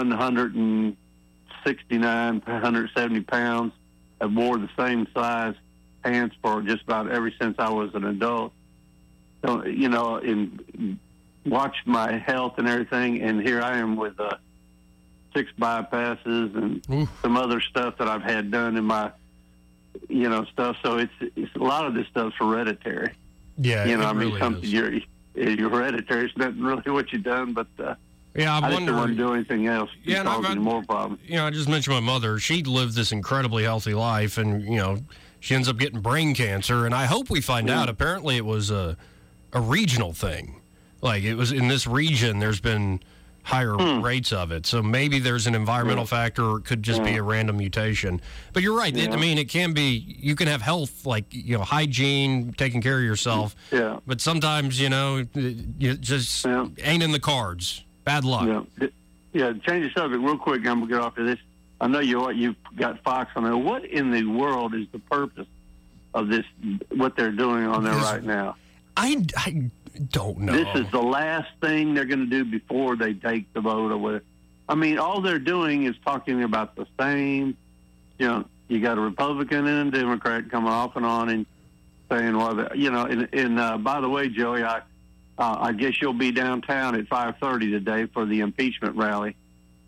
169, 170 pounds. I wore the same size pants for just about ever since I was an adult. So, and watched my health and everything, and here I am with 6 bypasses and some other stuff that I've had done in my, stuff. So it's a lot of this stuff's hereditary. Yeah, something you're hereditary. It's not really what you've done, but I just don't want to do anything else. Yeah, and I've had more problems. I just mentioned my mother. She lived this incredibly healthy life, and she ends up getting brain cancer. And I hope we find out. Apparently, it was a regional thing. Like, it was in this region, there's been higher rates of it. So maybe there's an environmental factor, or it could just be a random mutation. But you're right. It can be, you can have health, like, hygiene, taking care of yourself. Yeah. But sometimes, you just ain't in the cards. Bad luck. Yeah, change the subject real quick. I'm going to get off of this. I know you've got Fox on there. What in the world is the purpose of this, what they're doing on there right now? I don't know. This is the last thing they're going to do before they take the vote or whatever. I mean, all they're doing is talking about the same, you got a Republican and a Democrat coming off and on and saying, and by the way, Joey, I guess you'll be downtown at 5:30 today for the impeachment rally.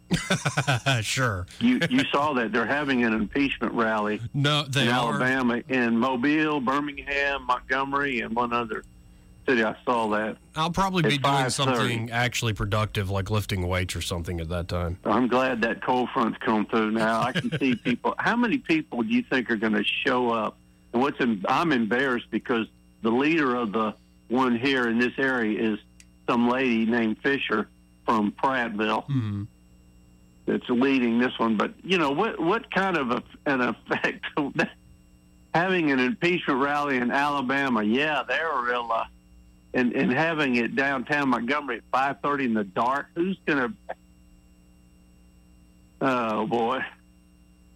Sure. You saw that they're having an impeachment rally. No, they in are. Alabama, in Mobile, Birmingham, Montgomery, and one other city. I saw that. I'll probably be doing something actually productive, like lifting weights or something at that time. I'm glad that cold front's come through now. I can see people. How many people do you think are going to show up? And I'm embarrassed because the leader of the one here in this area is some lady named Fisher from Prattville. Mm-hmm. That's leading this one. But, what kind of an effect having an impeachment rally in Alabama? Yeah, they're real, and having it downtown Montgomery at 5:30 in the dark. Who's going to, oh, boy.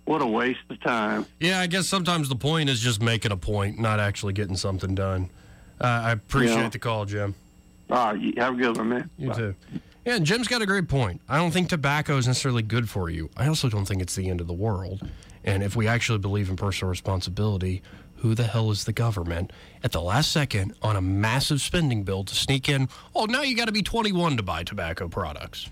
What a waste of time. Yeah, I guess sometimes the point is just making a point, not actually getting something done. I appreciate the call, Jim. All right, have a good one, man. You Bye. too. Yeah, and Jim's got a great point. I don't think tobacco is necessarily good for you. I also don't think it's the end of the world. And if we actually believe in personal responsibility, who the hell is the government at the last second on a massive spending bill to sneak in, oh, now you got to be 21 to buy tobacco products?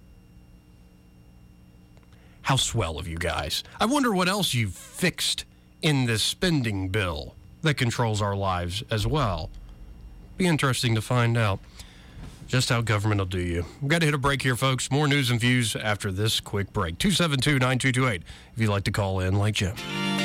How swell of you guys. I wonder what else you've fixed in this spending bill that controls our lives as well. Be interesting to find out just how government will do you. We've got to hit a break here, folks. More news and views after this quick break. 272-9228 if you'd like to call in like Jim.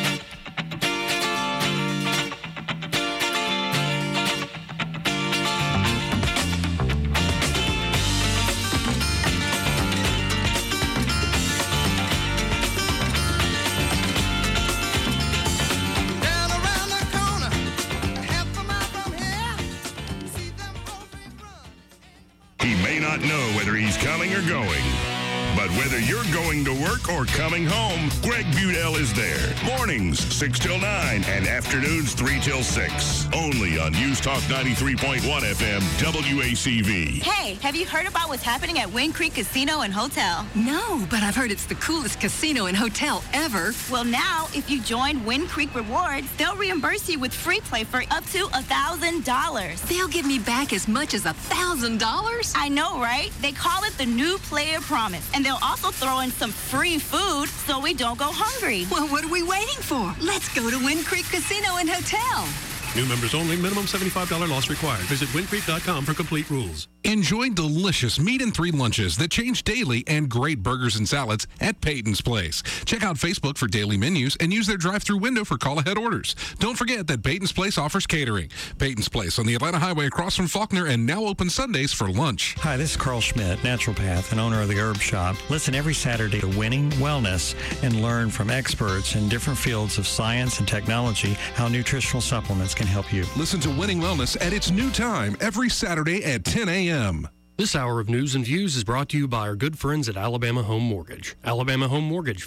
Know whether he's coming or going. But whether you're going to work or coming home, Greg Budell is there. Mornings, 6 till 9, and afternoons, 3 till 6. Only on News Talk 93.1 FM, WACV. Hey, have you heard about what's happening at Wind Creek Casino and Hotel? No, but I've heard it's the coolest casino and hotel ever. Well, now, if you join Wind Creek Rewards, they'll reimburse you with free play for up to $1,000. They'll give me back as much as $1,000? I know, right? They call it the New Player Promise, and they'll also throw in some free food so we don't go hungry. Well, what are we waiting for? Let's go to Wind Creek Casino and Hotel. New members only. Minimum $75 loss required. Visit windcreek.com for complete rules. Enjoy delicious meat and 3 lunches that change daily and great burgers and salads at Peyton's Place. Check out Facebook for daily menus and use their drive-thru window for call-ahead orders. Don't forget that Peyton's Place offers catering. Peyton's Place on the Atlanta Highway across from Faulkner and now open Sundays for lunch. Hi, this is Carl Schmidt, naturopath and owner of the Herb Shop. Listen every Saturday to Winning Wellness and learn from experts in different fields of science and technology how nutritional supplements can help you. Listen to Winning Wellness at its new time every Saturday at 10 a.m. This hour of News and Views is brought to you by our good friends at Alabama Home Mortgage. Alabama Home Mortgage,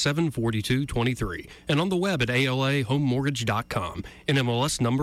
567-4223. And on the web at alahomemortgage.com. NMLS number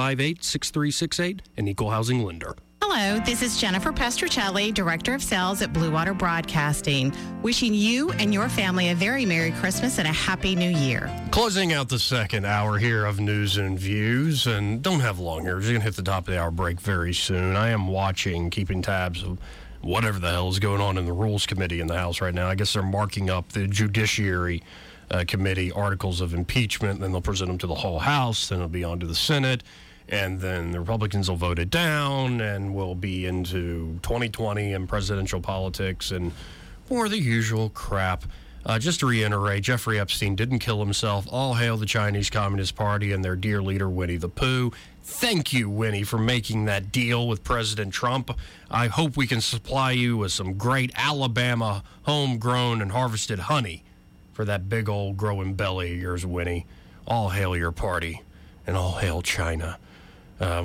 1586368, an equal housing lender. Hello, this is Jennifer Pestruccelli, Director of Sales at Blue Water Broadcasting, wishing you and your family a very Merry Christmas and a Happy New Year. Closing out the second hour here of News and Views, and don't have long here. We're just going to hit the top of the hour break very soon. I am watching, keeping tabs of whatever the hell is going on in the Rules Committee in the House right now. I guess they're marking up the Judiciary Committee articles of impeachment, then they'll present them to the whole House, then it'll be on to the Senate. And then the Republicans will vote it down, and we'll be into 2020 and presidential politics and more the usual crap. Just to reiterate, Jeffrey Epstein didn't kill himself. All hail the Chinese Communist Party and their dear leader, Winnie the Pooh. Thank you, Winnie, for making that deal with President Trump. I hope we can supply you with some great Alabama homegrown and harvested honey for that big old growing belly of yours, Winnie. All hail your party, and all hail China.